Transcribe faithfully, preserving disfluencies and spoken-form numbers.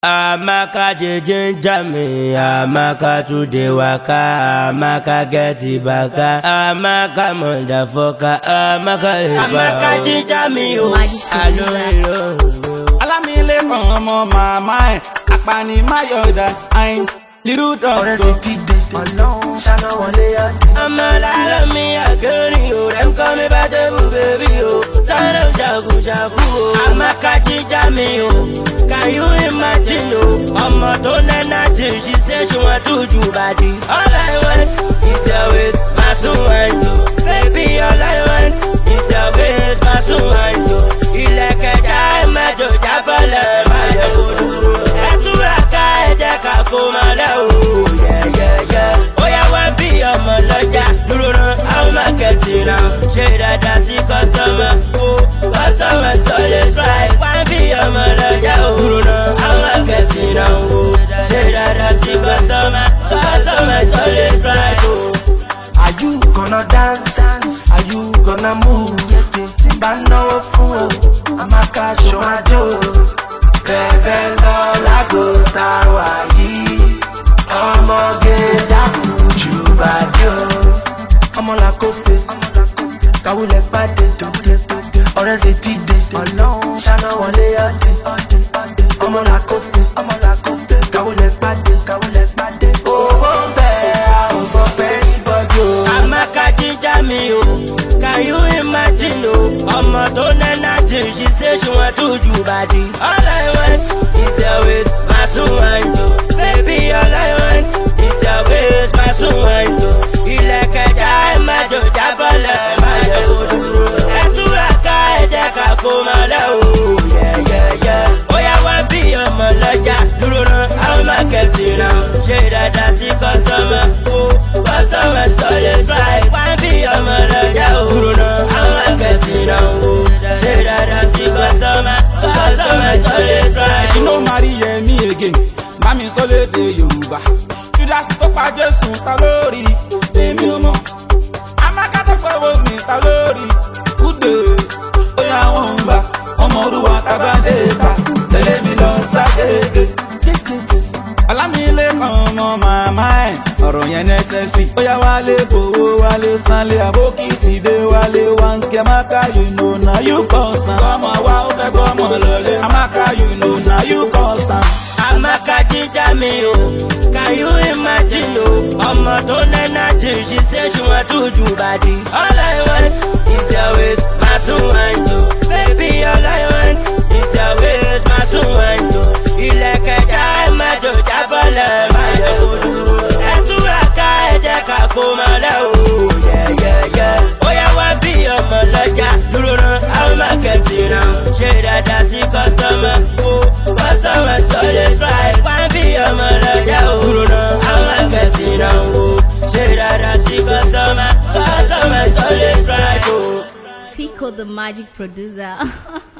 Amaka de ginger me, Amaka to the waka, Amaka get it back, Amaka motherfucker, Amaka Amaka ginger me, oh, hello, hello. Alamile komo mama, akpani mayoda, ain little dog. Alone, shana wale ya. I'm a la me a girl, you them call me bad baby, oh. Sana jagu jagu, Amaka ginger me, oh. Can you imagine, oh? I'm a ton energy. She said she want to do body. All I want is your waist, my son and you. Baby, all I want is your waist, my son and you. Ileke jai majo jabala majo duro. Etura ka eje ka ko male o. Yeah yeah yeah. Oh yeah, one be a maloja. Duro no, I'm a getting now. She da da si customer. Oh, customer so let's try. One be a maloja. Duro no, I'm a getting now. Oh, she da da si customer. Customer so let's try. Oh. Are you gonna dance? Are you gonna move? Bano fool, Amaka show my joe. Bebe lola go tawayi. Omo ge dabu chubadio. Omo la coste, kawule pade. Ore se tide, shana wale yade. Omo la coste, kawule pade. Oh bombe, oh for anybody. Amaka ginger me, oh. Can you imagine, oh? I'm a ton energy. She said she want to do body. All I want is your waist, my son and you. Baby, all I want is your waist, my son and you. Ileke jai majo jabala majo duro. Etura ka eje ka ko male o. Yeah yeah yeah. Oh yeah, one be a maloja. Duro no, I'm a getting now. She da da si customer. Oh, customer so let's try. One be a maloja. Duro no, I'm a getting now. Oh, she da da si customer. Customer so let's try. She no marry me again. Mami sole de Yoruba. Judas to pa Jesu ta lórí. Èmi ò mọ̀. Amaka to fọwọ́ mi ta lórí. Ude, oya wọ́n ń bá. Ọmọ Olúwa tabade ta. Tẹ̀lé mi lọ ságége. Alámilé kan ọmọ màmá ẹ̀. Ọ̀rọ̀ yẹn necessary. Oya wálé fowó wálé sanlé àbókí ti dé wálé wá ń kí Amaka you know na you cause am. Ọmọ wa ó fẹ́ gbọ́mọ lọlé. Amaka you know na you cause am. Amaka ginger me, oh. Can you imagine, oh? I'm a ton energy. She said she want to do body. All I want is your waist, my son and you. Baby, all I want is your waist, my son and you. Ileke jai majo jabala majo duro. Etura ka eje ka ko male o. Yeah yeah yeah. Oh yeah, one be a maloja. Duro no, I'm a getting now. She da da si customer. Oh, customer so let's try. One be a maloja. Duro no, I'm a getting now. Oh, she da da si customer. Customer so let's try. Oh. Tico the magic producer.